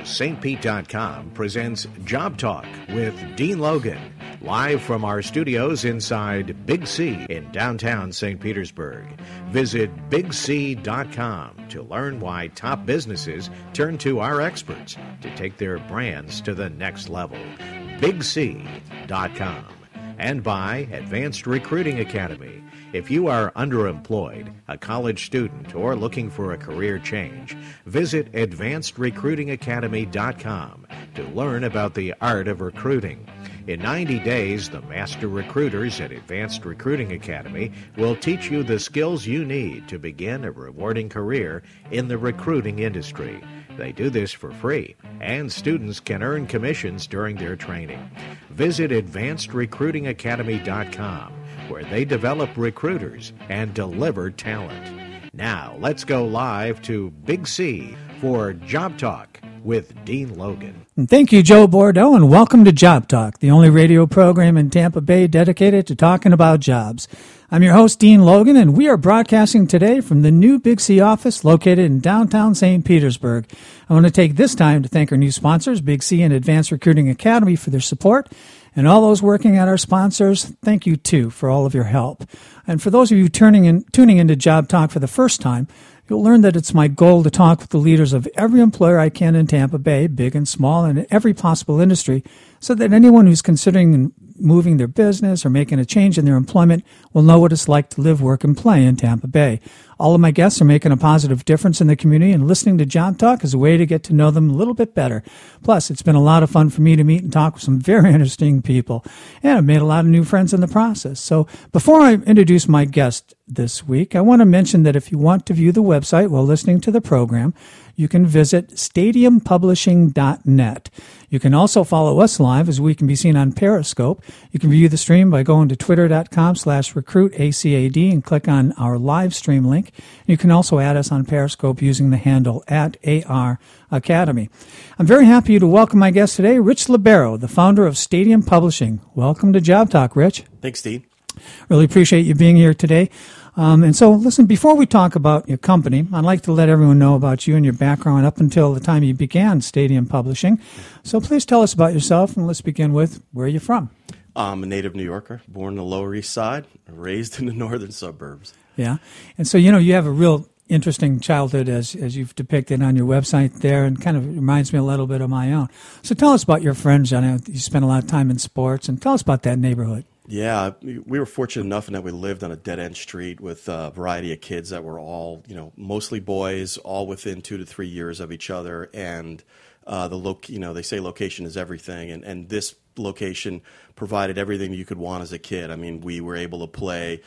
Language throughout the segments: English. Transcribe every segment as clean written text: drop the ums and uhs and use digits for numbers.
StPete.com presents Job Talk with Dean Logan, live from our studios inside Big C in downtown St. Petersburg. Visit BigC.com to learn why top businesses turn to our experts to take their brands to the next level. BigC.com. And by Advanced Recruiting Academy. If you are underemployed, a college student, or looking for a career change, visit AdvancedRecruitingAcademy.com to learn about the art of recruiting. In 90 days, the master recruiters at Advanced Recruiting Academy will teach you the skills you need to begin a rewarding career in the recruiting industry. They do this for free, and students can earn commissions during their training. Visit AdvancedRecruitingAcademy.com, where they develop recruiters and deliver talent. Now, let's go live to Big C for Job Talk with Dean Logan. Thank you, Joe Bordeaux, and welcome to Job Talk, the only radio program in Tampa Bay dedicated to talking about jobs. I'm your host, Dean Logan, and we are broadcasting today from the new Big C office located in downtown St. Petersburg. I want to take this time to thank our new sponsors, Big C and Advanced Recruiting Academy, for their support. And all those working at our sponsors, thank you, too, for all of your help. And for those of you tuning into Job Talk for the first time, you'll learn that it's my goal to talk with the leaders of every employer I can in Tampa Bay, big and small, and in every possible industry, so that anyone who's considering moving their business or making a change in their employment will know what it's like to live, work, and play in Tampa Bay. All of my guests are making a positive difference in the community, and listening to Job Talk is a way to get to know them a little bit better. Plus, it's been a lot of fun for me to meet and talk with some very interesting people, and I've made a lot of new friends in the process. So before I introduce my guest this week, I want to mention that if you want to view the website while listening to the program, you can visit stadiumpublishing.net. You can also follow us live as we can be seen on Periscope. You can view the stream by going to twitter.com/recruitacad and click on our live stream link. You can also add us on Periscope using the handle @AR Academy. I'm very happy to welcome my guest today, Rich Libero, the founder of Stadium Publishing. Welcome to Job Talk, Rich. Thanks, Steve. Really appreciate you being here today. And so, listen, before we talk about your company, I'd like to let everyone know about you and your background up until the time you began Stadium Publishing. So please tell us about yourself, and let's begin with where are you from? I'm a native New Yorker, born in the Lower East Side, raised in the northern suburbs. Yeah. And so, you have a real interesting childhood as you've depicted on your website there, and kind of reminds me a little bit of my own. So tell us about your friends. I know you spent a lot of time in sports, and tell us about that neighborhood. Yeah, we were fortunate enough in that we lived on a dead-end street with a variety of kids that were all, mostly boys, all within 2 to 3 years of each other. And they say location is everything, and this location provided everything you could want as a kid. I mean, we were able to play,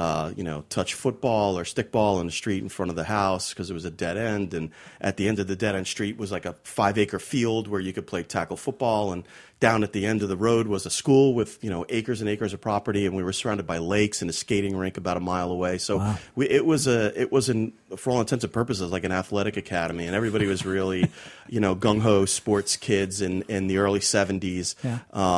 touch football or stickball in the street in front of the house because it was a dead end. And at the end of the dead end street was like a 5-acre field where you could play tackle football. And down at the end of the road was a school with, acres and acres of property. And we were surrounded by lakes and a skating rink about a mile away. So wow. It was for all intents and purposes, like an athletic academy. And everybody was really, gung-ho sports kids in the early 70s. Yeah.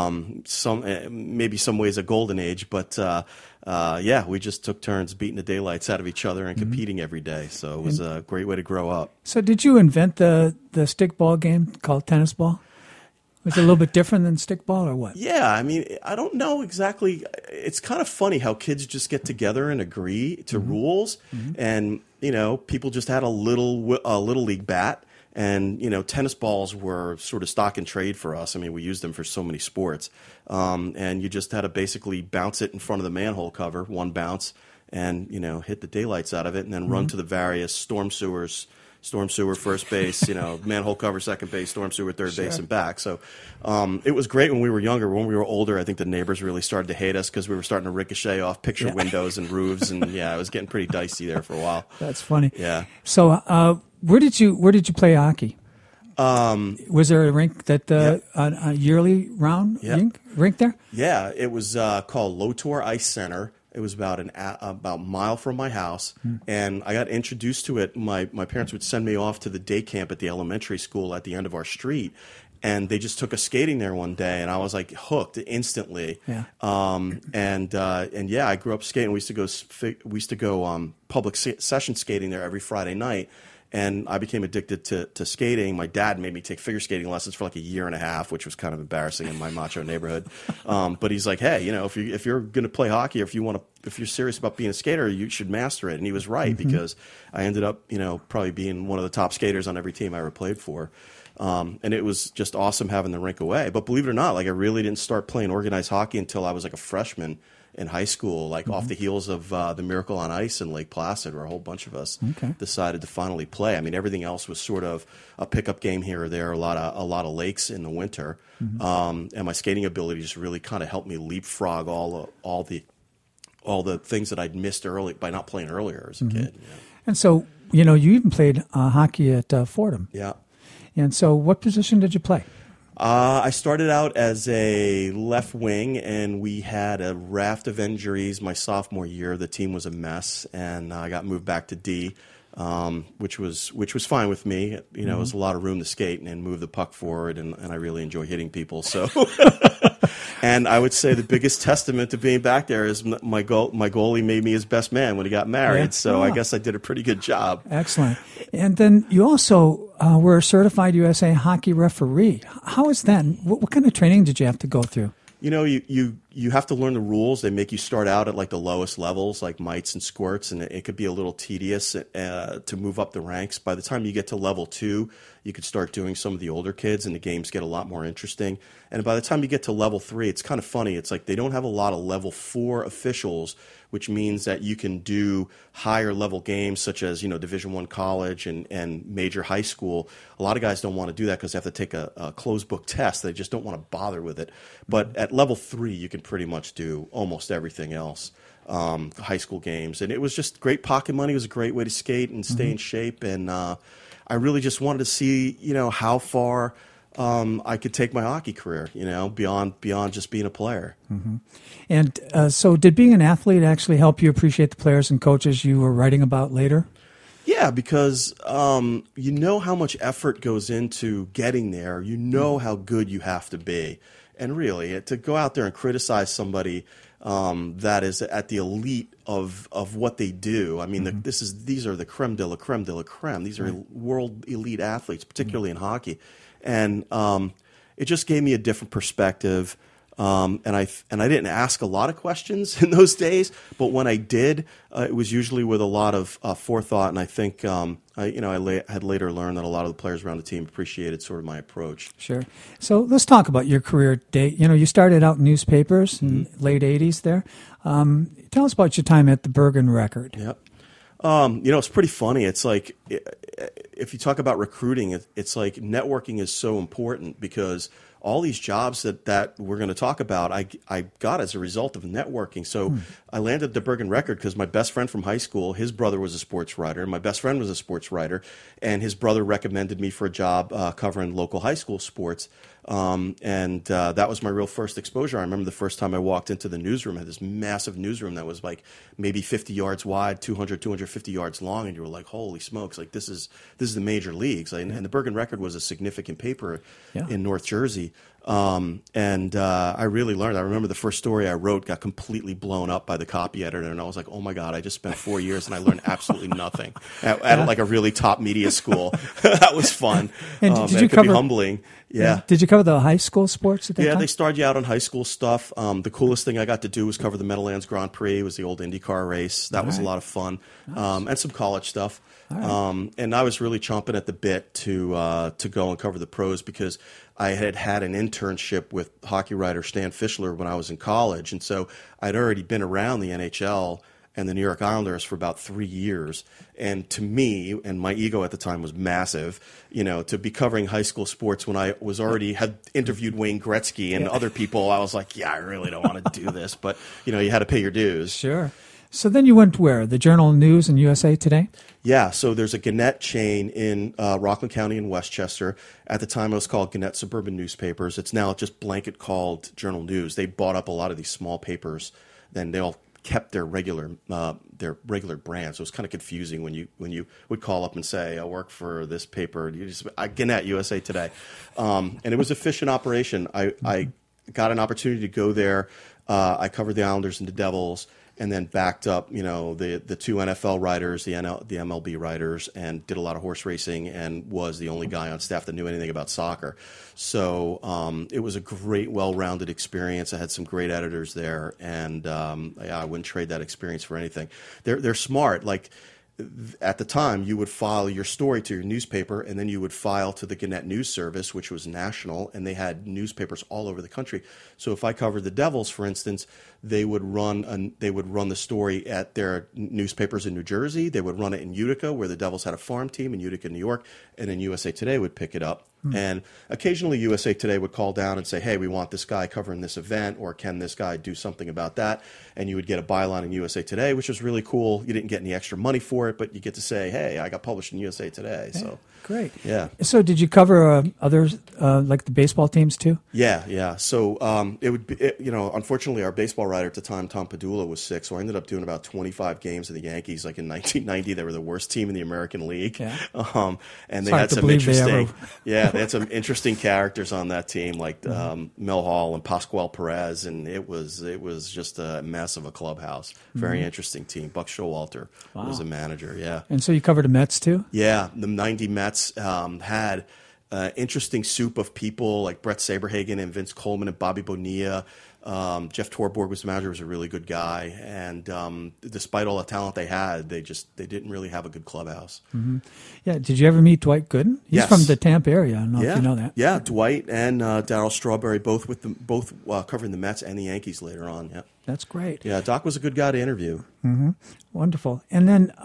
Maybe some ways a golden age, but we just took turns beating the daylights out of each other and competing every day. So it was a great way to grow up. So did you invent the stickball game called tennis ball? Was it a little bit different than stickball or what? Yeah, I mean, I don't know exactly. It's kind of funny how kids just get together and agree to rules, and people just had a little league bat. And, tennis balls were sort of stock and trade for us. I mean, we used them for so many sports. And you just had to basically bounce it in front of the manhole cover, one bounce, and, hit the daylights out of it, and then run to the various storm sewer, first base, manhole cover, second base, storm sewer, third base, and back. So it was great when we were younger. When we were older, I think the neighbors really started to hate us because we were starting to ricochet off picture windows and roofs. And, it was getting pretty dicey there for a while. That's funny. Yeah. So where did you play hockey? Was there a rink that a yearly round rink there? Yeah, it was called Lotor Ice Center. It was about a mile from my house, and I got introduced to it. My parents would send me off to the day camp at the elementary school at the end of our street, and they just took us skating there one day, and I was like hooked instantly. Yeah. I grew up skating. We used to go public session skating there every Friday night. and I became addicted to skating. My dad made me take figure skating lessons for like a year and a half, which was kind of embarrassing in my macho neighborhood. But he's like, hey, if you're going to play hockey, or if you're serious about being a skater, you should master it. And he was right, because I ended up, probably being one of the top skaters on every team I ever played for. And it was just awesome having the rink away. But believe it or not, like, I really didn't start playing organized hockey until I was like a freshman in high school, like off the heels of the Miracle on Ice in Lake Placid, where a whole bunch of us decided to finally play. I mean, everything else was sort of a pickup game here or there, a lot of lakes in the winter, and my skating ability just really kind of helped me leapfrog all the things that I'd missed early by not playing earlier as a kid. And so, you even played hockey at Fordham. Yeah. And so, what position did you play? I started out as a left wing, and we had a raft of injuries my sophomore year. The team was a mess, and I got moved back to D, which was fine with me. It was a lot of room to skate and move the puck forward, and I really enjoy hitting people. So, and I would say the biggest testament to being back there is my goalie made me his best man when he got married. Yeah. So I guess I did a pretty good job. Excellent. And then you also were a certified USA hockey referee. How is that? What kind of training did you have to go through? You have to learn the rules. They make you start out at like the lowest levels, like mites and squirts, and it could be a little tedious to move up the ranks. By the time you get to level 2, you could start doing some of the older kids, and the games get a lot more interesting. And by the time you get to level 3, it's kind of funny. It's like they don't have a lot of level 4 officials, which means that you can do higher level games such as Division I college and major high school. A lot of guys don't want to do that because they have to take a closed book test. They just don't want to bother with it. But at level 3, you can pretty much do almost everything else, high school games. And it was just great pocket money. It was a great way to skate and stay in shape. And I really just wanted to see, how far I could take my hockey career, beyond just being a player. And so did being an athlete actually help you appreciate the players and coaches you were writing about later? Yeah, because you know how much effort goes into getting there. You know how good you have to be. And really, to go out there and criticize somebody that is at the elite of what they do. I mean, these are the creme de la creme de la creme. These are world elite athletes, particularly in hockey. And it just gave me a different perspective. And I didn't ask a lot of questions in those days, but when I did, it was usually with a lot of forethought. And I think I had later learned that a lot of the players around the team appreciated sort of my approach. Sure. So let's talk about your career date. You started out in newspapers in late 80s there. Tell us about your time at the Bergen Record. Yep. It's pretty funny. It's like, if you talk about recruiting, it's like networking is so important, because all these jobs that we're going to talk about, I got as a result of networking. So I landed at the Bergen Record because my best friend from high school, his brother was a sports writer. My best friend was a sports writer, and his brother recommended me for a job covering local high school sports. And that was my real first exposure. I remember the first time I walked into the newsroom. I had this massive newsroom that was like maybe 50 yards wide, 250 yards long, and you were like, holy smokes, like this is the major leagues. And the Bergen Record was a significant paper in North Jersey. And I really learned. I remember the first story I wrote got completely blown up by the copy editor, and I was like, oh my God, I just spent 4 years and I learned absolutely nothing at like a really top media school. That was fun. And did you it could cover, be humbling. Yeah. Did you cover the high school sports at that time? Yeah, they started you out on high school stuff. The coolest thing I got to do was cover the Meadowlands Grand Prix. It was the old IndyCar race. That was a lot of fun. Nice. And some college stuff. Right. And I was really chomping at the bit to go and cover the pros, because I had an internship with hockey writer Stan Fischler when I was in college. And so I'd already been around the NHL and the New York Islanders for about 3 years. And to me, and my ego at the time was massive, to be covering high school sports when I was already had interviewed Wayne Gretzky and other people, I was like, I really don't want to do this. But, you had to pay your dues. Sure. So then you went where? The Journal News and USA Today? Yeah, so there's a Gannett chain in Rockland County in Westchester. At the time, it was called Gannett Suburban Newspapers. It's now just blanket called Journal News. They bought up a lot of these small papers, then they all kept their regular brand. So it was kind of confusing when you would call up and say, I work for this paper. You just Gannett, USA Today. And it was an efficient operation. I got an opportunity to go there. I covered the Islanders and the Devils. and then backed up, the two NFL writers, the MLB writers, and did a lot of horse racing, and was the only guy on staff that knew anything about soccer. So it was a great, well-rounded experience. I had some great editors there, and I wouldn't trade that experience for anything. They're smart. Like, at the time, you would file your story to your newspaper, and then you would file to the Gannett News Service, which was national, and they had newspapers all over the country. So if I covered the Devils, for instance, they would run the story at their newspapers in New Jersey. They would run it in Utica, where the Devils had a farm team in Utica, New York, and then USA Today would pick it up. And occasionally USA Today would call down and say, hey, we want this guy covering this event, or can this guy do something about that? And you would get a byline in USA Today, which was really cool. You didn't get any extra money for it, but you get to say, hey, I got published in USA Today. So great. Yeah. So did you cover others, like the baseball teams too? Yeah. So it would be, unfortunately, our baseball writer at the time, Tom Padula, was sick, so I ended up doing about 25 games of the Yankees. Like in 1990, they were the worst team in the American League. Yeah. And they had some they had some interesting characters on that team, like Mel Hall and Pascual Perez, and it was just a mess of a clubhouse. Very interesting team. Buck Showalter was a manager. Yeah. And so you covered the Mets too? Yeah, the '90 Mets had interesting soup of people like Brett Saberhagen and Vince Coleman and Bobby Bonilla. Jeff Torborg was the manager, was a really good guy, and despite all the talent they had, they didn't really have a good clubhouse. Mm-hmm. Yeah, did you ever meet Dwight Gooden? He's from the Tampa area. I don't know if you know that. Yeah, Dwight and Darryl Strawberry both covering the Mets and the Yankees later on. Yeah, that's great. Yeah, Doc was a good guy to interview. Mm-hmm. Wonderful. And then,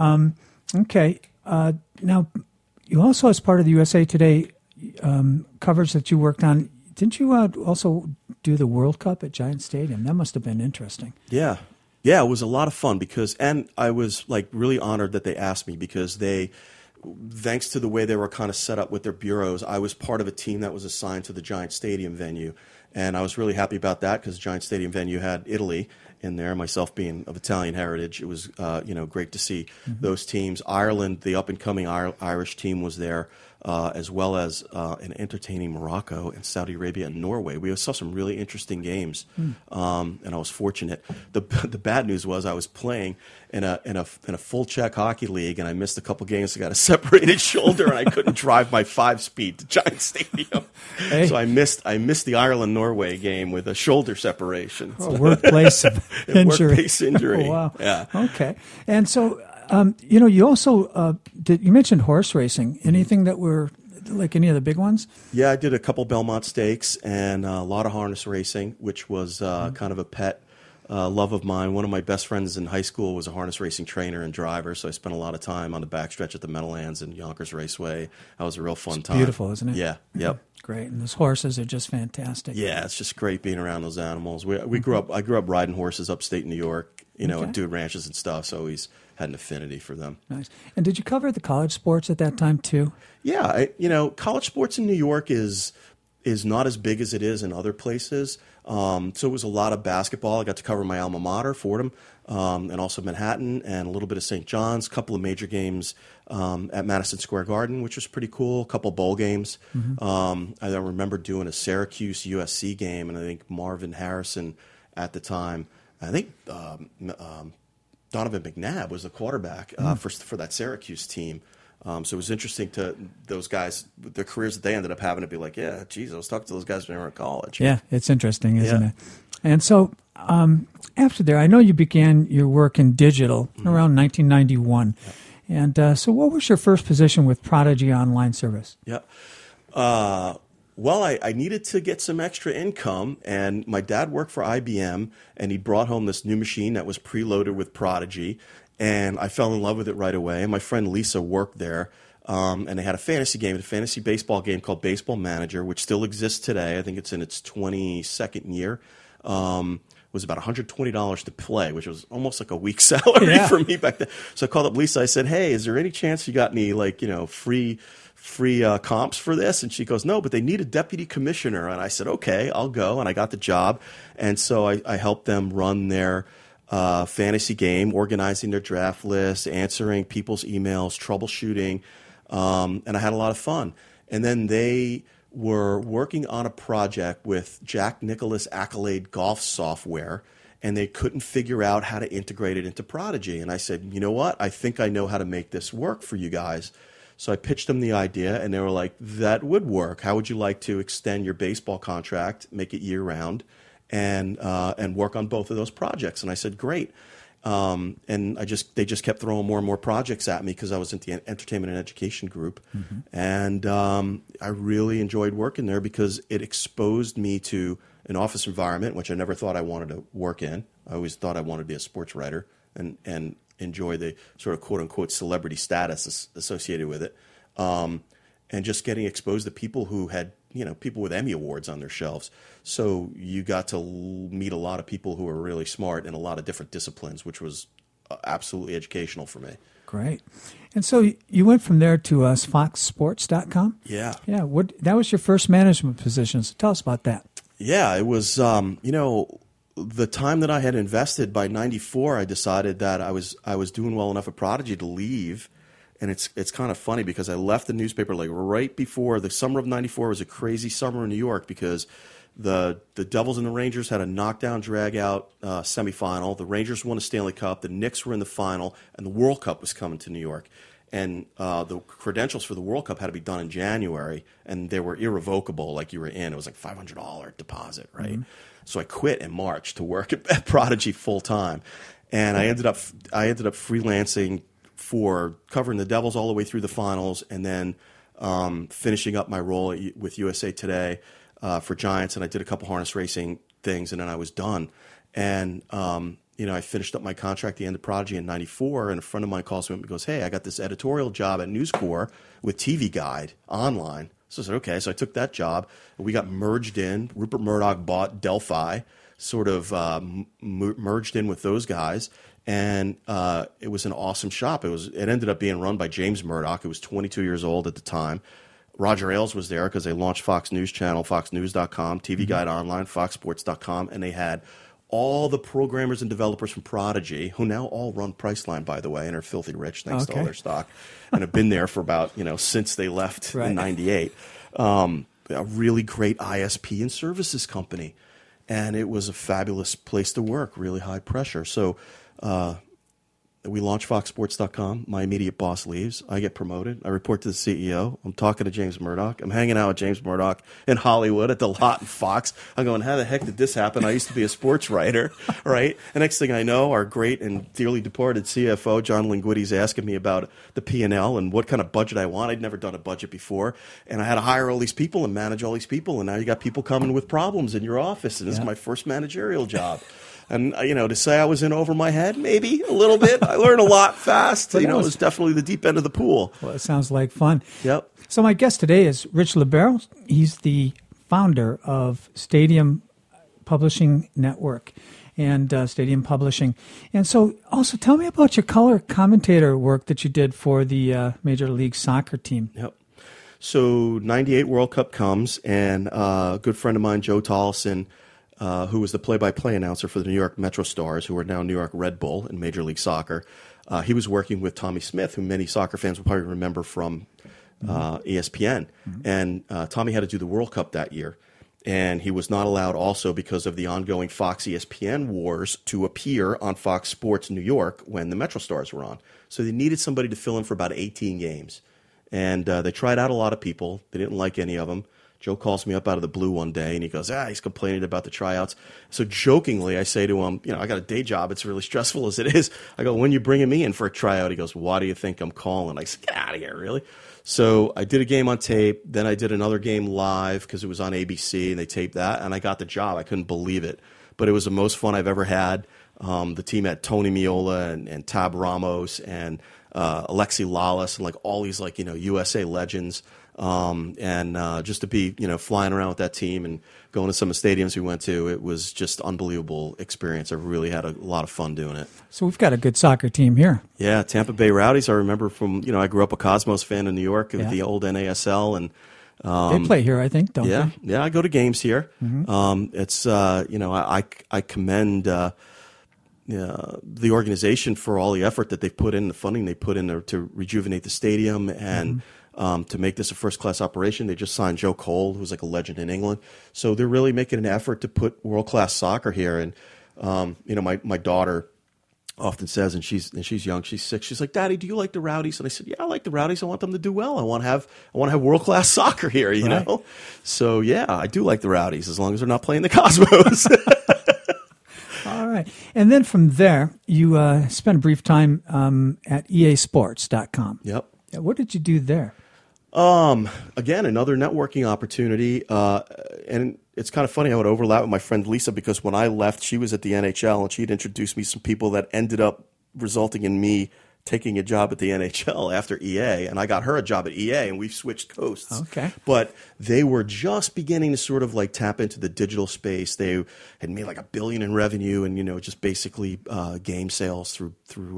now you also, as part of the USA Today coverage that you worked on, didn't you also do the World Cup at Giant Stadium? That must have been interesting. Yeah, it was a lot of fun and I was like really honored that they asked me, because thanks to the way they were kind of set up with their bureaus, I was part of a team that was assigned to the Giant Stadium venue, and I was really happy about that, because Giant Stadium venue had Italy in there. Myself being of Italian heritage, it was great to see those teams. Ireland, the up and coming Irish team, was there. As well as an entertaining Morocco and Saudi Arabia and Norway. We saw some really interesting games, and I was fortunate. The bad news was I was playing in a full check hockey league, and I missed a couple games. I got a separated shoulder, and I couldn't drive my 5-speed to Giant Stadium. Hey. So I missed the Ireland-Norway game with a shoulder separation. Workplace injury. Workplace injury. Oh, wow. Yeah. Okay. And so, you also you mentioned horse racing. Anything that were like any of the big ones? Yeah, I did a couple Belmont Stakes and a lot of harness racing, which was kind of a pet love of mine. One of my best friends in high school was a harness racing trainer and driver, so I spent a lot of time on the backstretch at the Meadowlands and Yonkers Raceway. That was a real fun time. Beautiful, isn't it? Yeah. Yep. Great, and those horses are just fantastic. Yeah, it's just great being around those animals. We grew up. I grew up riding horses upstate New York, at dude ranches and stuff. So always had an affinity for them. Nice. And did you cover the college sports at that time too? Yeah, college sports in New York is not as big as it is in other places. So it was a lot of basketball. I got to cover my alma mater, Fordham, and also Manhattan, and a little bit of St. John's, a couple of major games at Madison Square Garden, which was pretty cool, a couple bowl games. I remember doing a Syracuse-USC game, and I think Marvin Harrison at the time, I think Donovan McNabb was the quarterback for that Syracuse team. So it was interesting to those guys, their careers that they ended up having, to be like, yeah, geez, I was talking to those guys when they were in college. Yeah, it's interesting, isn't it? And so after there, I know you began your work in digital around 1991. Yeah. And so what was your first position with Prodigy Online Service? Yeah. Well, I needed to get some extra income, and my dad worked for IBM, and he brought home this new machine that was preloaded with Prodigy, and I fell in love with it right away. And my friend Lisa worked there, and they had a fantasy baseball game called Baseball Manager, which still exists today. I think it's in its 22nd year. It was about $120 to play, which was almost like a week's salary for me back then. So I called up Lisa. I said, hey, is there any chance you got any free comps for this? And she goes, no, but they need a deputy commissioner. And I said, okay, I'll go. And I got the job. And so I helped them run their fantasy game, organizing their draft list, answering people's emails, troubleshooting. And I had a lot of fun. And then they were working on a project with Jack Nicklaus Accolade golf software. and they couldn't figure out how to integrate it into Prodigy. And I said, you know what? I think I know how to make this work for you guys. So I pitched them the idea, and they were like, that would work. How would you like to extend your baseball contract, make it year-round, and work on both of those projects? And I said, great. And they just kept throwing more and more projects at me because I was in the entertainment and education group. Mm-hmm. And I really enjoyed working there because it exposed me to an office environment, which I never thought I wanted to work in. I always thought I wanted to be a sports writer and enjoy the sort of quote-unquote celebrity status associated with it. And just getting exposed to people who had, people with Emmy Awards on their shelves. So you got to meet a lot of people who were really smart in a lot of different disciplines, which was absolutely educational for me. Great. And so you went from there to foxsports.com? Yeah. Yeah. That was your first management position. So tell us about that. Yeah, it was, the time that I had invested by 94, I decided that I was doing well enough at Prodigy to leave. And it's kind of funny because I left the newspaper like right before the summer of 94 was a crazy summer in New York because the Devils and the Rangers had a knockdown drag-out semifinal. The Rangers won a Stanley Cup. The Knicks were in the final, and the World Cup was coming to New York. And the credentials for the World Cup had to be done in January, and they were irrevocable. Like you were in, it was like $500 deposit, right? Mm-hmm. So I quit in March to work at Prodigy full time, and I ended up freelancing for covering the Devils all the way through the finals, and then finishing up my role with USA Today for Giants. And I did a couple harness racing things, and then I was done. And I finished up my contract at the end of Prodigy in 94, and a friend of mine calls me up and goes, hey, I got this editorial job at News Corp with TV Guide online. So I said, okay. So I took that job, and we got merged in. Rupert Murdoch bought Delphi, sort of merged in with those guys, and it was an awesome shop. It ended up being run by James Murdoch, who was 22 years old at the time. Roger Ailes was there because they launched Fox News Channel, foxnews.com, TV Guide Online, foxsports.com, and they had all the programmers and developers from Prodigy, who now all run Priceline, by the way, and are filthy rich thanks to all their stock, and have been there for about, since they left in 98. A really great ISP and services company. And it was a fabulous place to work, really high pressure. So we launched foxsports.com. My immediate boss leaves. I get promoted. I report to the CEO. I'm talking to James Murdoch. I'm hanging out with James Murdoch in Hollywood at the lot in Fox. I'm going, how the heck did this happen? I used to be a sports writer, right? And next thing I know, our great and dearly departed CFO, John Linguitti's asking me about the P&L and what kind of budget I want. I'd never done a budget before. And I had to hire all these people and manage all these people. And now you got people coming with problems in your office. And this is my first managerial job. And, to say I was in over my head, maybe a little bit. I learned a lot fast. It was definitely the deep end of the pool. Well, it sounds like fun. Yep. So my guest today is Rich Libero. He's the founder of Stadium Publishing Network and Stadium Publishing. And so also tell me about your color commentator work that you did for the Major League Soccer team. Yep. So 98 World Cup comes, and a good friend of mine, Joe Tolleson, who was the play-by-play announcer for the New York Metro Stars, who are now New York Red Bull in Major League Soccer. He was working with Tommy Smith, who many soccer fans will probably remember from ESPN. Mm-hmm. And Tommy had to do the World Cup that year. And he was not allowed also because of the ongoing Fox ESPN wars to appear on Fox Sports New York when the Metro Stars were on. So they needed somebody to fill in for about 18 games. And they tried out a lot of people. They didn't like any of them. Joe calls me up out of the blue one day, and he goes, he's complaining about the tryouts. So jokingly, I say to him, I got a day job. It's really stressful as it is. I go, when you bringing me in for a tryout? He goes, why do you think I'm calling? I said, get out of here, really? So I did a game on tape. Then I did another game live because it was on ABC, and they taped that, and I got the job. I couldn't believe it. But it was the most fun I've ever had. The team had Tony Meola and Tab Ramos and Alexi Lalas and all these USA legends. Just to be, flying around with that team and going to some of the stadiums we went to, it was just unbelievable experience. I really had a lot of fun doing it. So we've got a good soccer team here. Yeah, Tampa Bay Rowdies. I remember from, I grew up a Cosmos fan in New York with the old NASL, and they play here, I think, don't they? Yeah, I go to games here. Mm-hmm. It's I commend the organization for all the effort that they've put in, the funding they put in to rejuvenate the stadium and to make this a first-class operation. They just signed Joe Cole, who's like a legend in England. So they're really making an effort to put world-class soccer here. And My daughter often says, and she's young, she's 6. She's like, "Daddy, do you like the Rowdies?" And I said, "Yeah, I like the Rowdies. I want them to do well. I want to have world-class soccer here, you know." So yeah, I do like the Rowdies as long as they're not playing the Cosmos. All right. And then from there, you spent a brief time at easports.com. Yep. What did you do there? Again, another networking opportunity. And it's kind of funny how it overlapped with my friend Lisa, because when I left, she was at the NHL and she'd introduced me some people that ended up resulting in me taking a job at the NHL after EA, and I got her a job at EA, and we've switched coasts. Okay. But they were just beginning to sort of like tap into the digital space. They had made like $1 billion in revenue, and just basically game sales through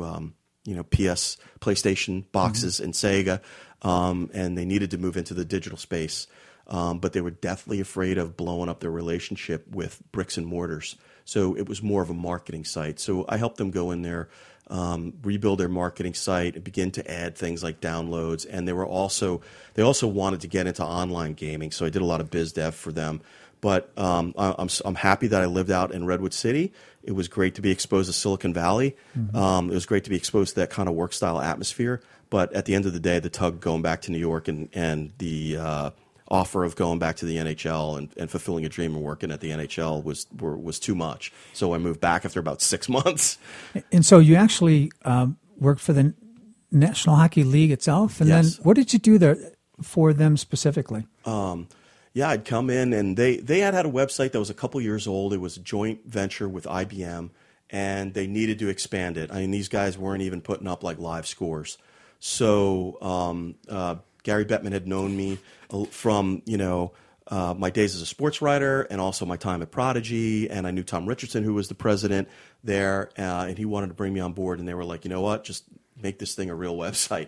PS, PlayStation boxes, and Sega, and they needed to move into the digital space. But they were deathly afraid of blowing up their relationship with bricks and mortars. So it was more of a marketing site. So I helped them go in there, rebuild their marketing site, and begin to add things like downloads. And they also wanted to get into online gaming. So I did a lot of biz dev for them. But I'm happy that I lived out in Redwood City. It was great to be exposed to Silicon Valley. Mm-hmm. It was great to be exposed to that kind of work style atmosphere. But at the end of the day, the tug going back to New York and the offer of going back to the NHL and fulfilling a dream and working at the NHL was too much. So I moved back after about 6 months. And so you actually worked for the National Hockey League itself? And Yes. then what did you do there for them specifically? Yeah, I'd come in, and they had a website that was a couple years old. It was a joint venture with IBM, and they needed to expand it. I mean, these guys weren't even putting up like live scores. So Gary Bettman had known me from my days as a sports writer, and also my time at Prodigy, and I knew Tom Richardson, who was the president there, and he wanted to bring me on board. And they were like, you know what, just make this thing a real website.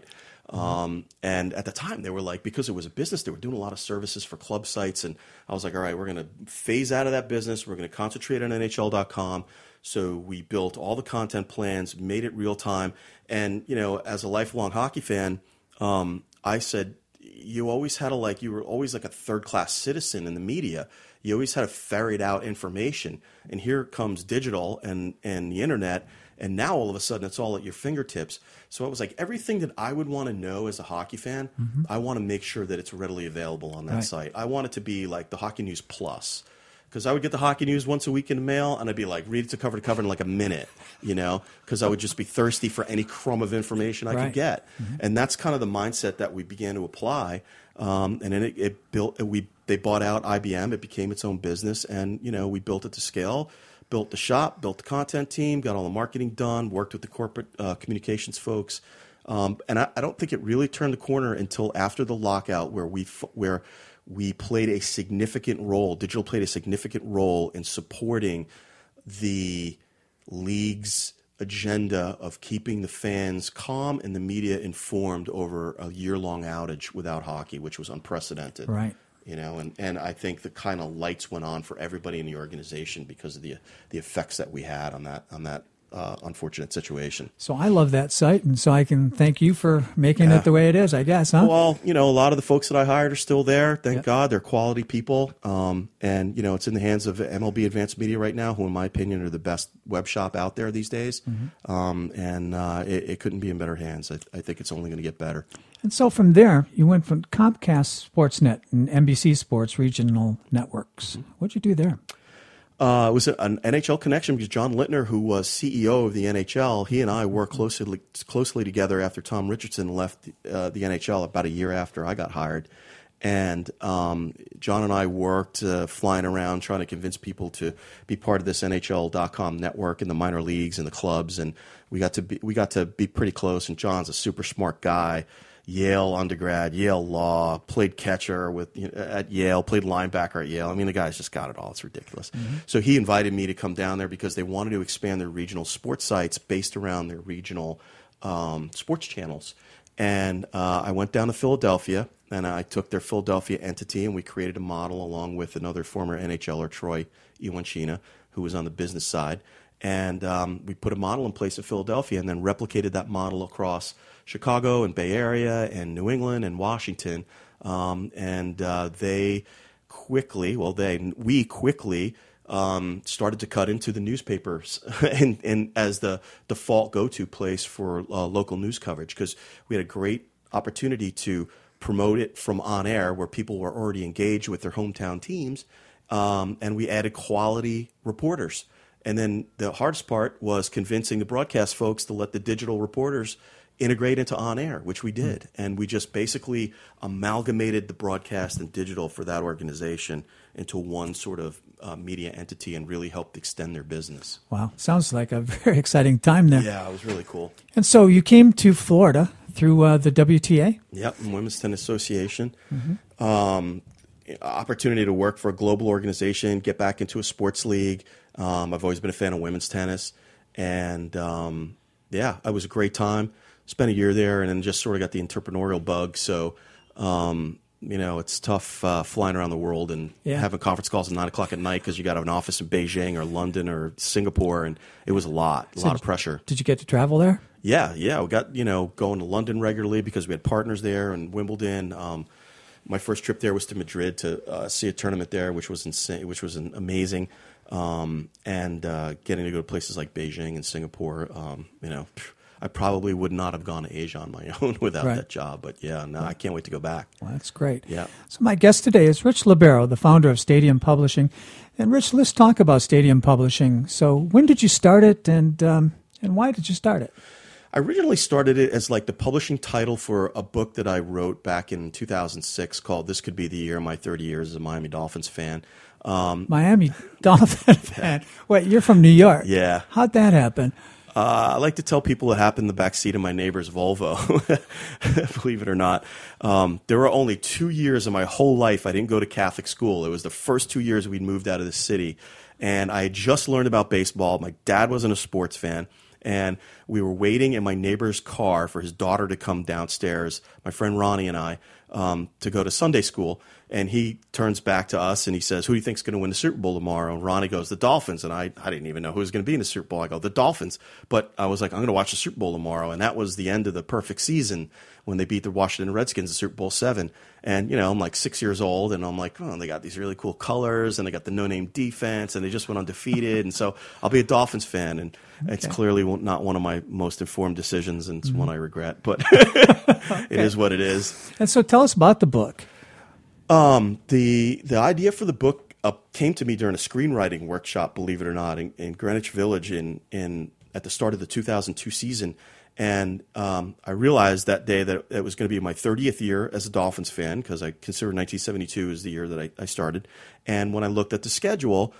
And at the time, they were like, because it was a business, they were doing a lot of services for club sites. And I was like, all right, we're going to phase out of that business. We're going to concentrate on NHL.com. So we built all the content plans, made it real time. And, as a lifelong hockey fan, I said, you always had you were always like a third-class citizen in the media. You always had to ferret out information. And here comes digital and the internet. And now all of a sudden it's all at your fingertips. So it was like everything that I would want to know as a hockey fan, mm-hmm. I want to make sure that it's readily available on that site. I want it to be like the Hockey News Plus. Because I would get the Hockey News once a week in the mail, and I'd be like, read it to cover in like a minute, because I would just be thirsty for any crumb of information I could get. Mm-hmm. And that's kind of the mindset that we began to apply. And then they bought out IBM. It became its own business, and we built it to scale, built the shop, built the content team, got all the marketing done, worked with the corporate communications folks. And I don't think it really turned the corner until after the lockout, where we played a significant role. Digital played a significant role in supporting the league's agenda of keeping the fans calm and the media informed over a year-long outage without hockey, which was unprecedented. Right. And I think the kind of lights went on for everybody in the organization because of the effects that we had on that unfortunate situation. So I love that site, and so I can thank you for making it the way it is, I guess, huh? Well, a lot of the folks that I hired are still there. Thank God. They're quality people. And, it's in the hands of MLB Advanced Media right now, who, in my opinion, are the best web shop out there these days. Mm-hmm. It couldn't be in better hands. I think it's only going to get better. And so from there, you went from Comcast Sportsnet and NBC Sports regional networks. Mm-hmm. What did you do there? It was an NHL connection because John Littner, who was CEO of the NHL, he and I worked closely together after Tom Richardson left the NHL about a year after I got hired. And John and I worked flying around trying to convince people to be part of this NHL.com network in the minor leagues and the clubs. And we got to be pretty close. And John's a super smart guy. Yale undergrad, Yale law, played catcher at Yale, played linebacker at Yale. I mean, the guy's just got it all. It's ridiculous. Mm-hmm. So he invited me to come down there because they wanted to expand their regional sports sites based around their regional sports channels. And I went down to Philadelphia, and I took their Philadelphia entity, and we created a model along with another former NHLer, Troy Iwanchina, who was on the business side. And we put a model in place in Philadelphia and then replicated that model across Chicago and Bay Area and New England and Washington. We quickly started to cut into the newspapers and as the default go-to place for local news coverage, because we had a great opportunity to promote it from on air where people were already engaged with their hometown teams, and we added quality reporters. And then the hardest part was convincing the broadcast folks to let the digital reporters integrate into on air, which we did. And we just basically amalgamated the broadcast and digital for that organization into one sort of media entity and really helped extend their business. Wow. Sounds like a very exciting time there. Yeah, it was really cool. And so you came to Florida through the WTA? Yep, Women's Tennis Association. Opportunity to work for a global organization, get back into a sports league. I've always been a fan of women's tennis. And yeah, it was a great time. Spent a year there and then just sort of got the entrepreneurial bug. So, it's tough flying around the world and having conference calls at 9 o'clock at night because you got an office in Beijing or London or Singapore. And it was a lot of pressure. Did you get to travel there? Yeah. We got, going to London regularly because we had partners there and Wimbledon. My first trip there was to Madrid to see a tournament there, which was insane, which was amazing. And getting to go to places like Beijing and Singapore, I probably would not have gone to Asia on my own without that job. But I can't wait to go back. Well, that's great. Yeah. So my guest today is Rich Libero, the founder of Stadium Publishing. And Rich, let's talk about Stadium Publishing. So when did you start it, and why did you start it? I originally started it as like the publishing title for a book that I wrote back in 2006 called "This Could Be the Year of My 30 Years as a Miami Dolphins Fan." Miami Dolphin fan. Wait, you're from New York. Yeah. How'd that happen? I like to tell people it happened in the backseat of my neighbor's Volvo, believe it or not. There were only 2 years of my whole life I didn't go to Catholic school. It was the first 2 years we'd moved out of the city. And I had just learned about baseball. My dad wasn't a sports fan. And we were waiting in my neighbor's car for his daughter to come downstairs, my friend Ronnie and I, to go to Sunday school. And he turns back to us and he says, "Who do you think's going to win the Super Bowl tomorrow?" And Ronnie goes, "The Dolphins." And I didn't even know who was going to be in the Super Bowl. I go, "The Dolphins." But I was like, I'm going to watch the Super Bowl tomorrow. And that was the end of the perfect season when they beat the Washington Redskins in Super Bowl VII. And, I'm like 6 years old and I'm like, oh, they got these really cool colors and they got the no-name defense and they just went undefeated. And so I'll be a Dolphins fan. And it's clearly not one of my most informed decisions and it's one I regret. But it is what it is. And so tell us about the book. The idea for the book came to me during a screenwriting workshop, believe it or not, in Greenwich Village at the start of the 2002 season. And I realized that day that it was going to be my 30th year as a Dolphins fan because I consider 1972 as the year that I started. And when I looked at the schedule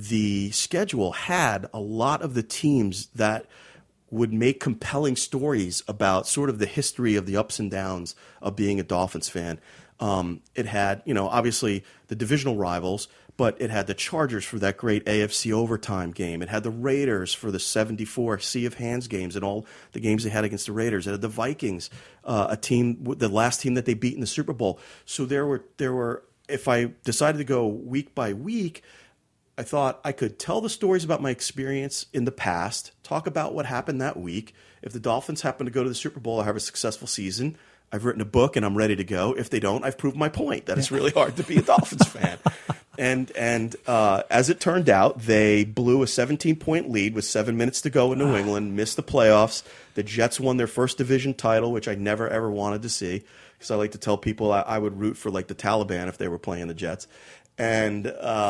had a lot of the teams that would make compelling stories about sort of the history of the ups and downs of being a Dolphins fan. It had, obviously the divisional rivals, but it had the Chargers for that great AFC overtime game. It had the Raiders for the 74 Sea of Hands games and all the games they had against the Raiders. It had the Vikings, the last team that they beat in the Super Bowl. So there were. If I decided to go week by week, I thought I could tell the stories about my experience in the past, talk about what happened that week. If the Dolphins happen to go to the Super Bowl or have a successful season, I've written a book and I'm ready to go. If they don't, I've proved my point that it's really hard to be a Dolphins fan. And as it turned out, they blew a 17-point lead with 7 minutes to go in New England, missed the playoffs. The Jets won their first division title, which I never, ever wanted to see because I like to tell people I would root for like the Taliban if they were playing the Jets. And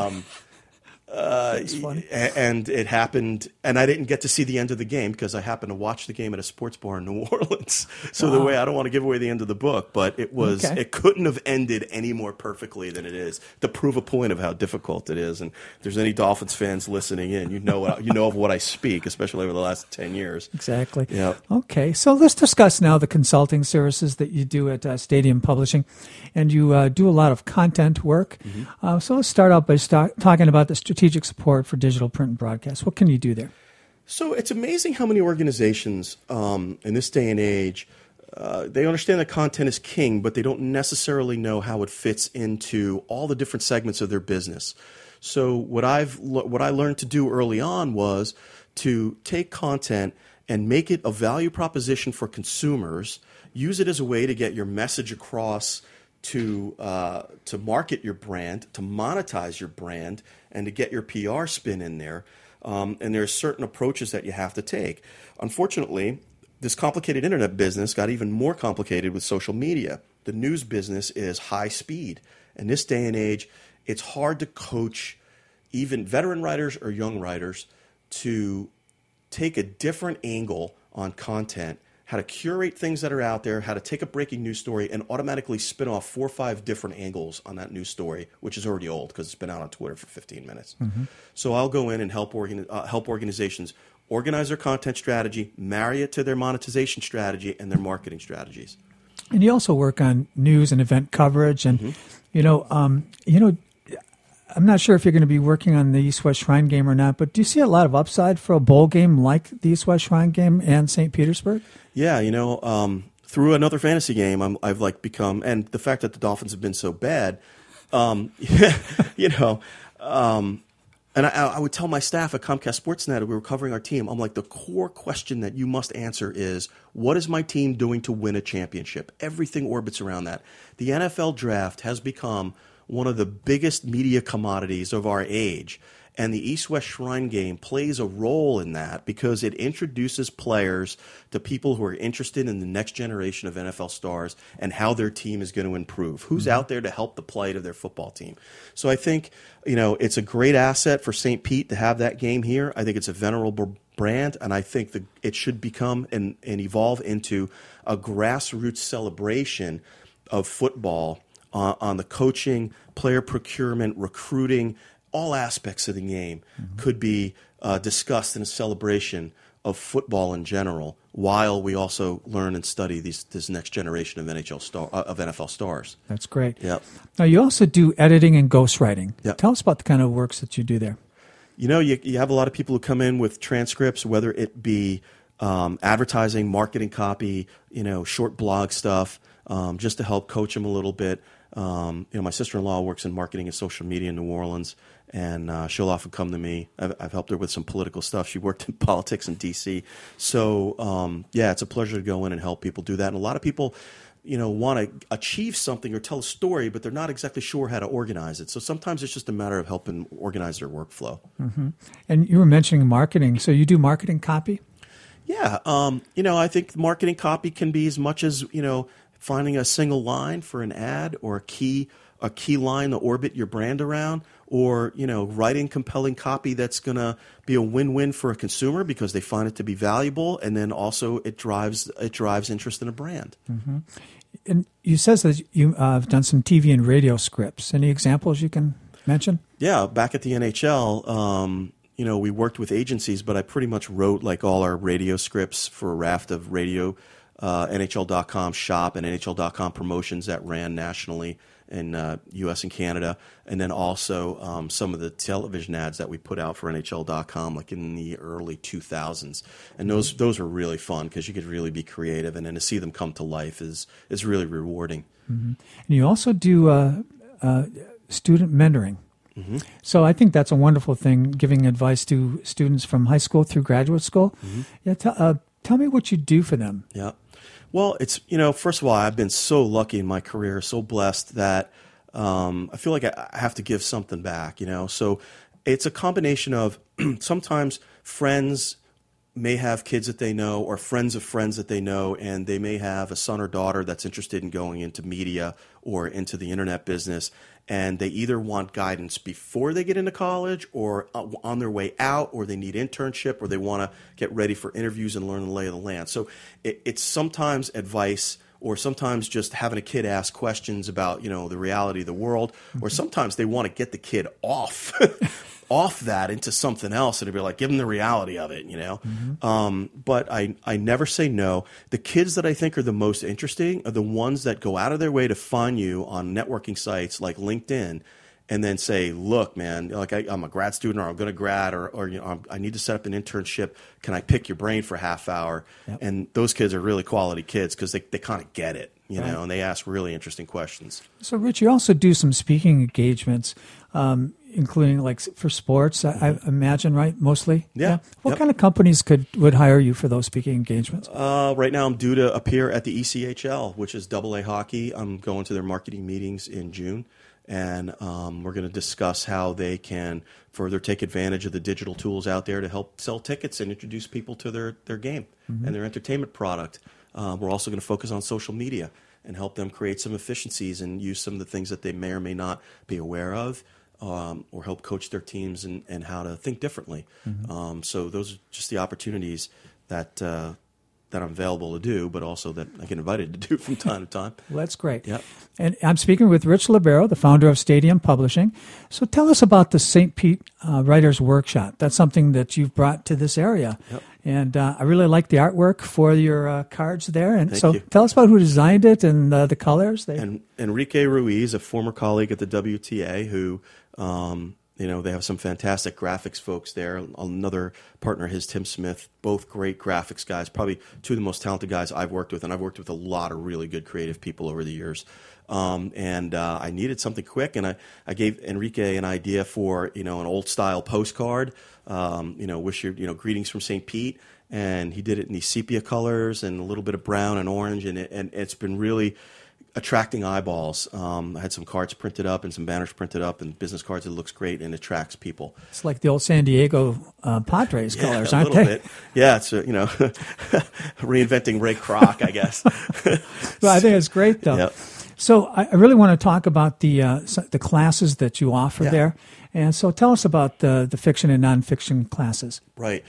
That's funny. And it happened, and I didn't get to see the end of the game because I happened to watch the game at a sports bar in New Orleans. So the way, I don't want to give away the end of the book, but it couldn't have ended any more perfectly than it is to prove a point of how difficult it is. And if there's any Dolphins fans listening in, you know of what I speak, especially over the last 10 years. Exactly. Yep. Okay, so let's discuss now the consulting services that you do at Stadium Publishing, and you do a lot of content work. Mm-hmm. So let's start out by talking about the strategic support for digital print and broadcast. What can you do there? So it's amazing how many organizations in this day and age, they understand that content is king, but they don't necessarily know how it fits into all the different segments of their business. So what I learned to do early on was to take content and make it a value proposition for consumers, use it as a way to get your message across to market your brand, to monetize your brand, and to get your PR spin in there. And there are certain approaches that you have to take. Unfortunately, this complicated internet business got even more complicated with social media. The news business is high speed. In this day and age, it's hard to coach even veteran writers or young writers to take a different angle on content, how to curate things that are out there, how to take a breaking news story and automatically spin off 4 or 5 different angles on that news story, which is already old because it's been out on Twitter for 15 minutes. Mm-hmm. So I'll go in and help organizations organize their content strategy, marry it to their monetization strategy and their marketing strategies. And you also work on news and event coverage. And, I'm not sure if you're going to be working on the East-West Shrine game or not, but do you see a lot of upside for a bowl game like the East-West Shrine game and St. Petersburg? Yeah, through another fantasy game, I've become, and the fact that the Dolphins have been so bad, and I would tell my staff at Comcast Sportsnet, we were covering our team, I'm like, the core question that you must answer is, what is my team doing to win a championship? Everything orbits around that. The NFL draft has become one of the biggest media commodities of our age. And the East-West Shrine game plays a role in that because it introduces players to people who are interested in the next generation of NFL stars and how their team is going to improve. Who's out there to help the plight of their football team? So I think, it's a great asset for St. Pete to have that game here. I think it's a venerable brand, and I think it should become and evolve into a grassroots celebration of football on the coaching, player procurement, recruiting, all aspects of the game could be discussed in a celebration of football in general, while we also learn and study this next generation of NFL stars. That's great. Yep. Now, you also do editing and ghostwriting. Yep. Tell us about the kind of works that you do there. You have a lot of people who come in with transcripts, whether it be advertising, marketing copy, short blog stuff, just to help coach them a little bit. My sister-in-law works in marketing and social media in New Orleans, and she'll often come to me. I've helped her with some political stuff. She worked in politics in D.C. So, it's a pleasure to go in and help people do that. And a lot of people, want to achieve something or tell a story, but they're not exactly sure how to organize it. So sometimes it's just a matter of helping organize their workflow. Mm-hmm. And you were mentioning marketing. So you do marketing copy? Yeah. I think marketing copy can be as much as, finding a single line for an ad or a key line to orbit your brand around, or writing compelling copy that's going to be a win-win for a consumer because they find it to be valuable, and then also it drives interest in a brand. Mm-hmm. And you says that you have done some TV and radio scripts. Any examples you can mention? Yeah, back at the NHL, we worked with agencies, but I pretty much wrote like all our radio scripts for a raft of radio. NHL.com shop and NHL.com promotions that ran nationally in U.S. and Canada, and then also some of the television ads that we put out for NHL.com like in the early 2000s. And those were really fun because you could really be creative, and then to see them come to life is really rewarding. Mm-hmm. And you also do student mentoring. Mm-hmm. So I think that's a wonderful thing, giving advice to students from high school through graduate school. Mm-hmm. Yeah, tell me what you do for them. Yeah. Well, it's, first of all, I've been so lucky in my career, so blessed that I feel like I have to give something back, So it's a combination of sometimes friends may have kids that they know or friends of friends that they know, and they may have a son or daughter that's interested in going into media or into the internet business, and they either want guidance before they get into college or on their way out, or they need internship, or they want to get ready for interviews and learn the lay of the land. So it's sometimes advice, or sometimes just having a kid ask questions about, the reality of the world, or sometimes they want to get the kid off that into something else, and to be like, give them the reality of it, Mm-hmm. But I never say no. The kids that I think are the most interesting are the ones that go out of their way to find you on networking sites like LinkedIn, and then say, look, man, like I'm a grad student, or I'm going to grad, or I need to set up an internship. Can I pick your brain for a half hour? Yep. And those kids are really quality kids because they kind of get it, right. And they ask really interesting questions. So, Rich, you also do some speaking engagements. including like for sports, I imagine, right? Mostly. Yeah. What kind of companies would hire you for those speaking engagements? Right now, I'm due to appear at the ECHL, which is AA hockey. I'm going to their marketing meetings in June, and we're going to discuss how they can further take advantage of the digital tools out there to help sell tickets and introduce people to their game and their entertainment product. We're also going to focus on social media and help them create some efficiencies and use some of the things that they may or may not be aware of, or help coach their teams and how to think differently. So those are just the opportunities that I'm available to do, but also that I get invited to do from time to time. Well, that's great. Yep. And I'm speaking with Rich Libero, the founder of Stadium Publishing. So tell us about the St. Pete Writers Workshop. That's something that you've brought to this area. Yep. And I really like the artwork for your cards there. And Thank you. Tell us about who designed it and the colors. And Enrique Ruiz, a former colleague at the WTA, who they have some fantastic graphics folks there. Another partner, his Tim Smith, both great graphics guys, probably two of the most talented guys I've worked with, and I've worked with a lot of really good creative people over the years. I needed something quick, and I gave Enrique an idea for an old style postcard. Wish you greetings from St. Pete, and he did it in these sepia colors and a little bit of brown and orange, and it's been really attracting eyeballs. I had some cards printed up and some banners printed up and business cards. It looks great and attracts people. It's like the old San Diego Padres colors, aren't they? Bit. Yeah, it's reinventing Ray Kroc, I guess. Well, I think it's great though. Yep. So I really want to talk about the classes that you offer there. And so tell us about the fiction and nonfiction classes. Right.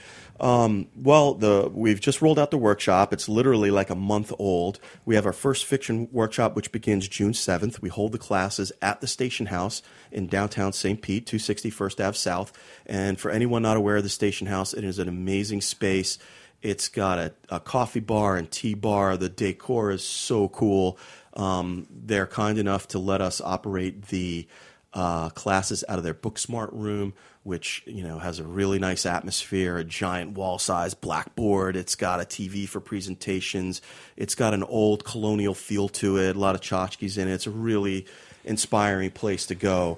We've just rolled out the workshop. It's literally like a month old. We have our first fiction workshop, which begins June 7th. We hold the classes at the Station House in downtown St. Pete, 260 First Ave South. And for anyone not aware of the Station House, it is an amazing space. It's got a coffee bar and tea bar. The decor is so cool. They're kind enough to let us operate the classes out of their Booksmart room, which has a really nice atmosphere, a giant wall-sized blackboard. It's got a TV for presentations. It's got an old colonial feel to it, a lot of tchotchkes in it. It's a really inspiring place to go.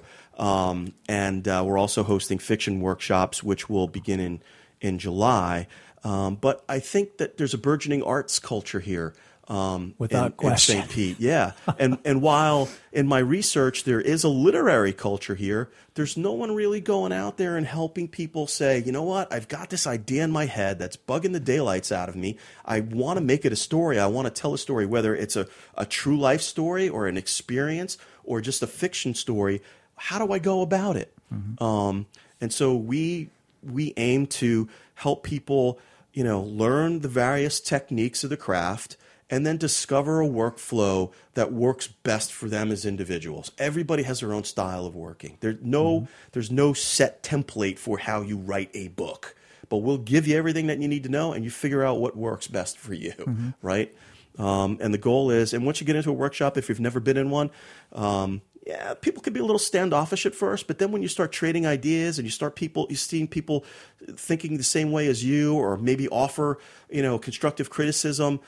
We're also hosting fiction workshops, which will begin in July. But I think that there's a burgeoning arts culture here. Without question. In St. Pete, yeah. And while in my research there is a literary culture here, there's no one really going out there and helping people say, you know what, I've got this idea in my head that's bugging the daylights out of me. I want to make it a story. I want to tell a story, whether it's a true life story or an experience or just a fiction story. How do I go about it? Mm-hmm. And so we aim to help people, learn the various techniques of the craft, and then discover a workflow that works best for them as individuals. Everybody has their own style of working. There's no set template for how you write a book, but we'll give you everything that you need to know, and you figure out what works best for you, right? And the goal is, and once you get into a workshop, if you've never been in one, people can be a little standoffish at first, but then when you start trading ideas and you seeing people thinking the same way as you, or maybe offer, constructive criticism,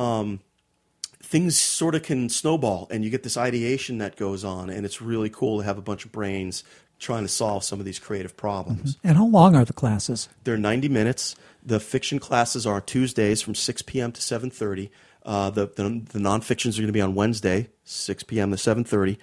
things sort of can snowball, and you get this ideation that goes on, and it's really cool to have a bunch of brains trying to solve some of these creative problems. And how long are the classes? They're 90 minutes. The fiction classes are Tuesdays from 6 p.m. to 7:30. The nonfictions are going to be on Wednesday, 6 p.m. to 7:30.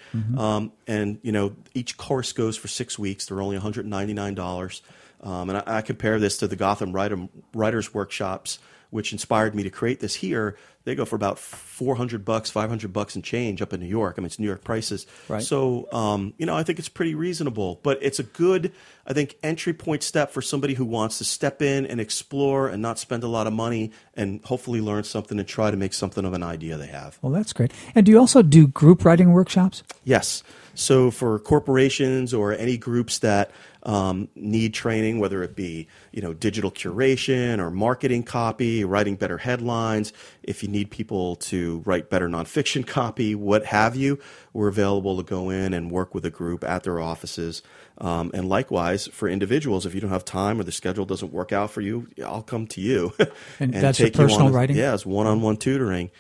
And each course goes for 6 weeks. They're only $199. And I compare this to the Gotham Writers Workshops, which inspired me to create this here. They go for about $400, $500 and change up in New York. I mean, it's New York prices. Right. So, I think it's pretty reasonable. But it's a good, entry point step for somebody who wants to step in and explore and not spend a lot of money and hopefully learn something and try to make something of an idea they have. Well, that's great. And do you also do group writing workshops? Yes. So for corporations or any groups that need training, whether it be digital curation or marketing copy, writing better headlines, if you need people to write better nonfiction copy, what have you, we're available to go in and work with a group at their offices. And likewise, for individuals, if you don't have time or the schedule doesn't work out for you, I'll come to you. And that's your personal writing? Yeah, it's one-on-one tutoring.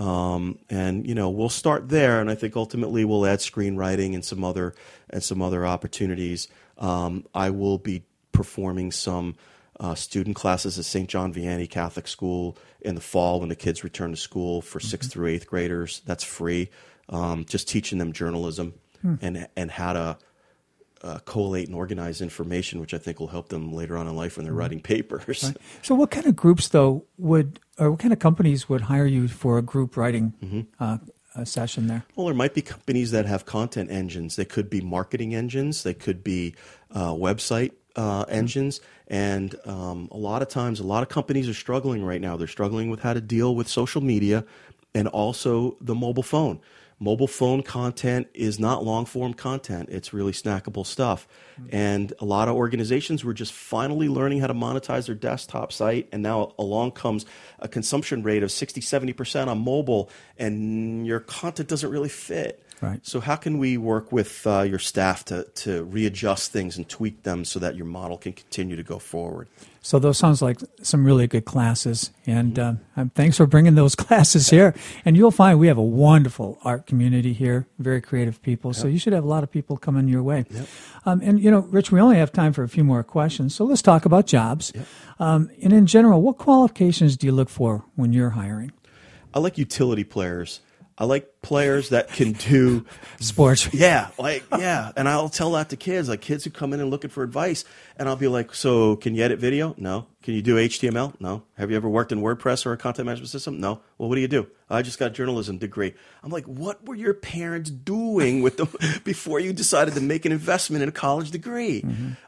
We'll start there, and I think ultimately we'll add screenwriting and some other opportunities. I will be performing some student classes at St. John Vianney Catholic School in the fall when the kids return to school for 6th through 8th graders. That's free. Just teaching them journalism and how to collate and organize information, which I think will help them later on in life when they're writing papers. Right. So what kind of groups, though, what kind of companies would hire you for a group writing a session there? Well, there might be companies that have content engines. They could be marketing engines. They could be website engines. And a lot of times, a lot of companies are struggling right now. They're struggling with how to deal with social media and also the mobile phone. Mobile phone content is not long-form content. It's really snackable stuff. And a lot of organizations were just finally learning how to monetize their desktop site, and now along comes a consumption rate of 60, 70% on mobile, and your content doesn't really fit. Right. So how can we work with your staff to readjust things and tweak them so that your model can continue to go forward? So those sounds like some really good classes, and thanks for bringing those classes here. And you'll find we have a wonderful art community here, very creative people. So you should have a lot of people coming your way. Yep. And Rich, we only have time for a few more questions, so let's talk about jobs. Yep. And in general, what qualifications do you look for when you're hiring? I like utility players. I like players that can do sports. Yeah. And I'll tell that to kids who come in and looking for advice. And I'll be like, so can you edit video? No. Can you do HTML? No. Have you ever worked in WordPress or a content management system? No. Well, what do you do? I just got a journalism degree. I'm like, what were your parents doing with them before you decided to make an investment in a college degree?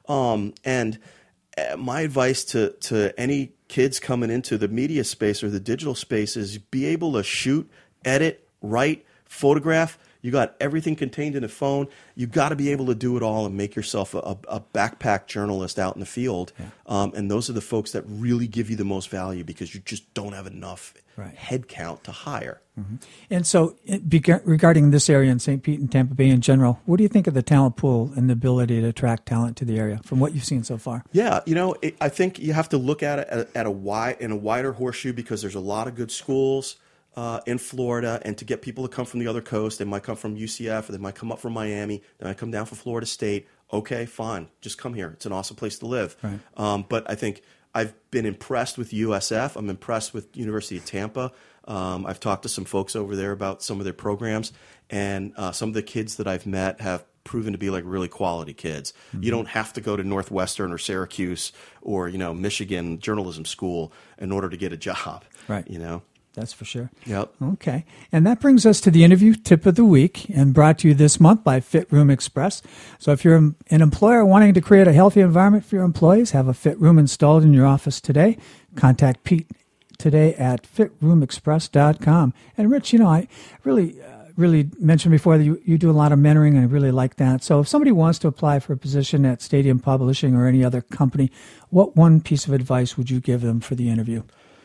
And my advice to any kids coming into the media space or the digital space is be able to shoot, edit, write, photograph. You got everything contained in a phone. You got to be able to do it all and make yourself a backpack journalist out in the field. Yeah. And those are the folks that really give you the most value because you just don't have enough head count to hire. And so regarding this area in St. Pete and Tampa Bay in general, what do you think of the talent pool and the ability to attract talent to the area from what you've seen so far? Yeah, I think you have to look at it in a wider horseshoe because there's a lot of good schools in Florida, and to get people to come from the other coast, they might come from UCF, or they might come up from Miami, they might come down from Florida State. Okay, fine, just come here. It's an awesome place to live. Right. But I think I've been impressed with USF. I'm impressed with University of Tampa. I've talked to some folks over there about some of their programs, and some of the kids that I've met have proven to be like really quality kids. You don't have to go to Northwestern or Syracuse or Michigan journalism school in order to get a job. Right. That's for sure. Yep. Okay. And that brings us to the interview tip of the week, and brought to you this month by Fit Room Express. So if you're an employer wanting to create a healthy environment for your employees, have a Fit Room installed in your office today. Contact Pete today at fitroomexpress.com. And Rich, I really mentioned before that you do a lot of mentoring, and I really like that. So if somebody wants to apply for a position at Stadium Publishing or any other company, what one piece of advice would you give them for the interview?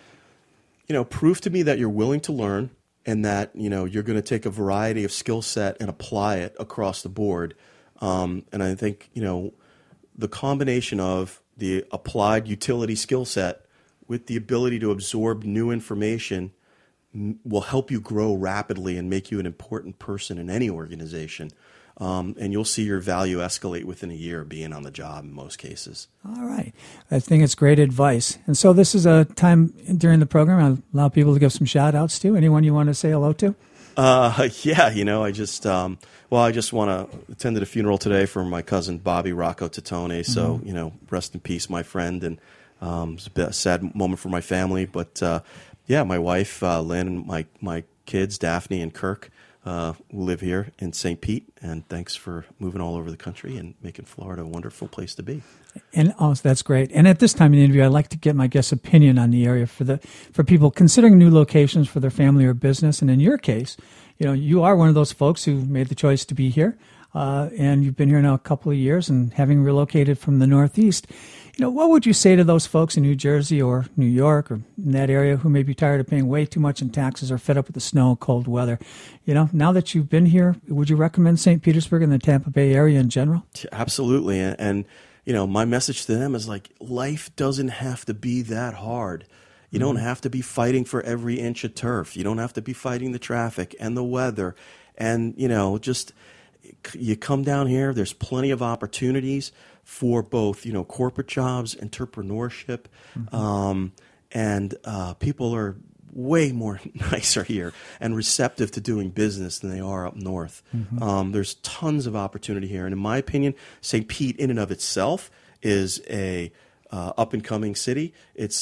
Prove to me that you're willing to learn and that, you're going to take a variety of skill set and apply it across the board. And I think, the combination of the applied utility skill set with the ability to absorb new information will help you grow rapidly and make you an important person in any organization. And you'll see your value escalate within a year of being on the job in most cases. All right. I think it's great advice. And so this is a time during the program I'll allow people to give some shout-outs to. Anyone you want to say hello to? I just want to attend a funeral today for my cousin Bobby Rocco Titone. So, rest in peace, my friend. And it's a bit sad moment for my family. But, my wife, Lynn, and my kids, Daphne and Kirk, who live here in St. Pete, and thanks for moving all over the country and making Florida a wonderful place to be. And that's great. And at this time in the interview, I'd like to get my guest's opinion on the area for people considering new locations for their family or business. And in your case, you are one of those folks who made the choice to be here, and you've been here now a couple of years, and having relocated from the Northeast. What would you say to those folks in New Jersey or New York or in that area who may be tired of paying way too much in taxes or fed up with the snow, cold weather? Now that you've been here, would you recommend St. Petersburg and the Tampa Bay area in general? Absolutely. And my message to them is life doesn't have to be that hard. You don't have to be fighting for every inch of turf. You don't have to be fighting the traffic and the weather. And, you come down here, there's plenty of opportunities. for both, corporate jobs, entrepreneurship, and people are way more nicer here and receptive to doing business than they are up north. There's tons of opportunity here, and in my opinion, St. Pete in and of itself is a up and coming city. It's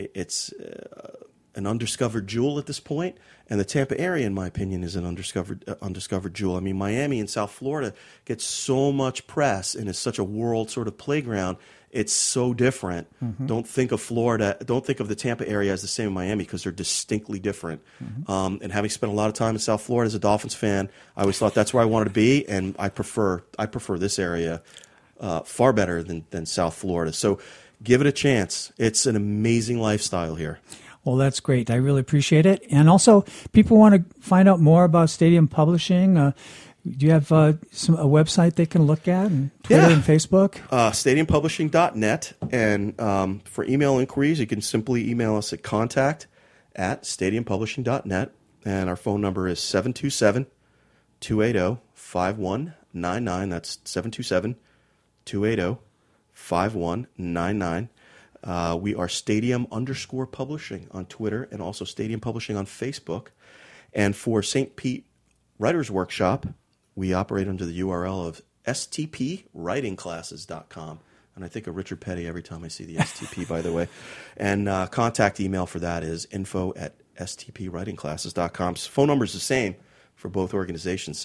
an undiscovered jewel at this point, and the Tampa area, in my opinion, is an undiscovered jewel. I mean, Miami and South Florida gets so much press and is such a world sort of playground. It's so different. Don't think of Florida. Don't think of the Tampa area as the same as Miami, because they're distinctly different. And having spent a lot of time in South Florida as a Dolphins fan, I always thought that's where I wanted to be, and I prefer this area far better than South Florida. So give it a chance. It's an amazing lifestyle here. Well, that's great. I really appreciate it. And also, people want to find out more about Stadium Publishing. Do you have a website they can look at, and Twitter and Facebook? Stadiumpublishing.net. And for email inquiries, you can simply email us at contact@stadiumpublishing.net. And our phone number is 727-280-5199. That's 727-280-5199. We are Stadium_Publishing on Twitter, and also Stadium Publishing on Facebook. And for St. Pete Writers Workshop, we operate under the URL of stpwritingclasses.com. And I think of Richard Petty every time I see the STP, by the way. And contact email for that is info@stpwritingclasses.com. Phone number is the same for both organizations,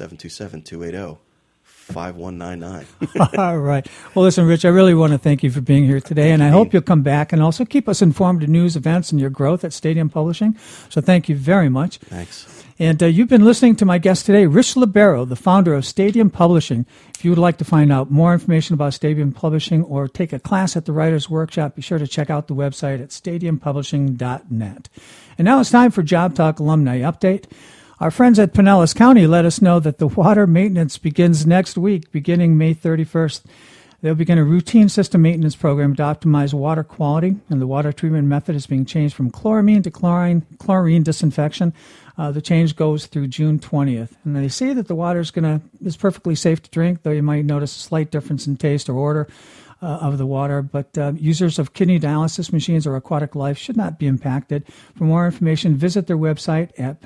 727-280-5199. All right. Well, listen, Rich, I really want to thank you for being here today, and I hope you'll come back and also keep us informed of news, events, and your growth at Stadium Publishing. So thank you very much. Thanks. And you've been listening to my guest today, Rich Libero, the founder of Stadium Publishing. If you would like to find out more information about Stadium Publishing or take a class at the Writers Workshop, be sure to check out the website at stadiumpublishing.net. And now it's time for Job Talk Alumni Update. Our friends at Pinellas County let us know that the water maintenance begins next week, beginning May 31st. They'll begin a routine system maintenance program to optimize water quality, and the water treatment method is being changed from chloramine to chlorine disinfection. The change goes through June 20th. And they say that the water is perfectly safe to drink, though you might notice a slight difference in taste or odor of the water. But users of kidney dialysis machines or aquatic life should not be impacted. For more information, visit their website at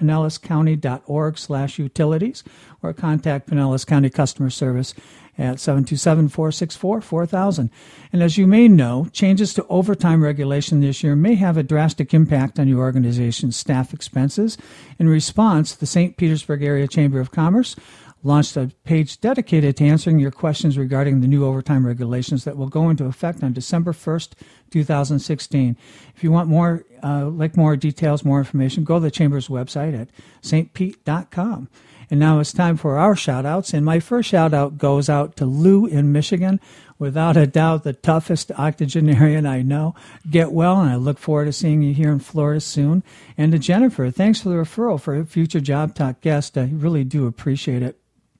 pinellascounty.org/utilities or contact Pinellas County Customer Service at 727-464-4000. And as you may know, changes to overtime regulation this year may have a drastic impact on your organization's staff expenses. In response, the St. Petersburg Area Chamber of Commerce launched a page dedicated to answering your questions regarding the new overtime regulations that will go into effect on December 1st, 2016. If you want more details, more information, go to the Chamber's website at stpete.com. And now it's time for our shout-outs. And my first shout-out goes out to Lou in Michigan. Without a doubt, the toughest octogenarian I know. Get well, and I look forward to seeing you here in Florida soon. And to Jennifer, thanks for the referral for a future Job Talk guest. I really do appreciate it.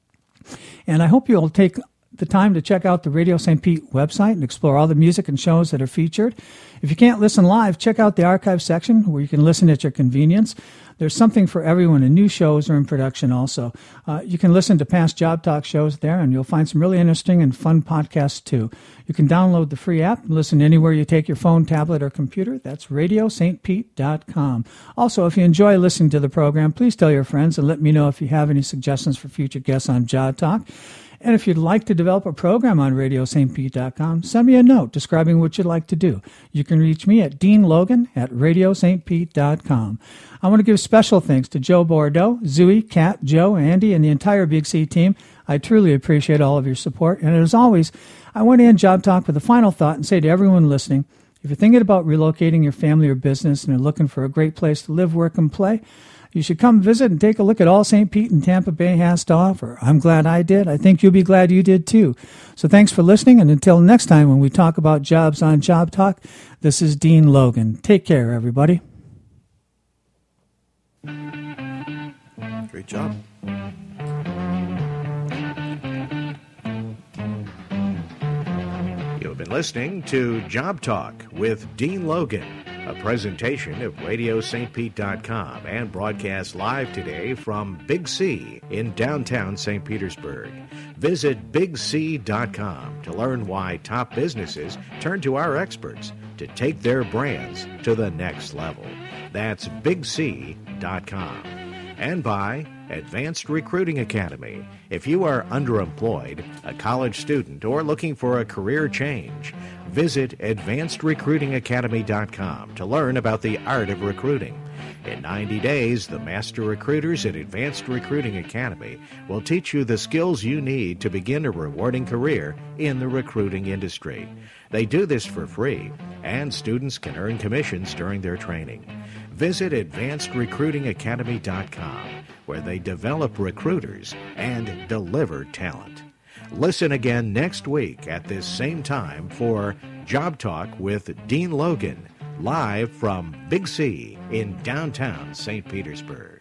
And I hope you'll take the time to check out the Radio St. Pete website and explore all the music and shows that are featured. If you can't listen live, check out the archive section where you can listen at your convenience. There's something for everyone, and new shows are in production also. You can listen to past Job Talk shows there, and you'll find some really interesting and fun podcasts too. You can download the free app and listen anywhere you take your phone, tablet, or computer. That's radiostpete.com. Also, if you enjoy listening to the program, please tell your friends and let me know if you have any suggestions for future guests on Job Talk. And if you'd like to develop a program on radiostpete.com, send me a note describing what you'd like to do. You can reach me at deanlogan@radiostpete.com. I want to give special thanks to Joe Bordeaux, Zooey, Kat, Joe, Andy, and the entire Big C team. I truly appreciate all of your support. And as always, I want to end Job Talk with a final thought and say to everyone listening, if you're thinking about relocating your family or business and are looking for a great place to live, work, and play, you should come visit and take a look at all St. Pete and Tampa Bay has to offer. I'm glad I did. I think you'll be glad you did too. So thanks for listening, and until next time when we talk about jobs on Job Talk, this is Dean Logan. Take care, everybody. Great job. You've been listening to Job Talk with Dean Logan. A presentation of RadioSt. and broadcast live today from Big C in downtown St. Petersburg. Visit BigC.com to learn why top businesses turn to our experts to take their brands to the next level. That's BigC.com. And by Advanced Recruiting Academy. If you are underemployed, a college student, or looking for a career change, visit AdvancedRecruitingAcademy.com to learn about the art of recruiting. In 90 days, the master recruiters at Advanced Recruiting Academy will teach you the skills you need to begin a rewarding career in the recruiting industry. They do this for free, and students can earn commissions during their training. Visit AdvancedRecruitingAcademy.com, where they develop recruiters and deliver talent. Listen again next week at this same time for Job Talk with Dean Logan, live from Big C in downtown St. Petersburg.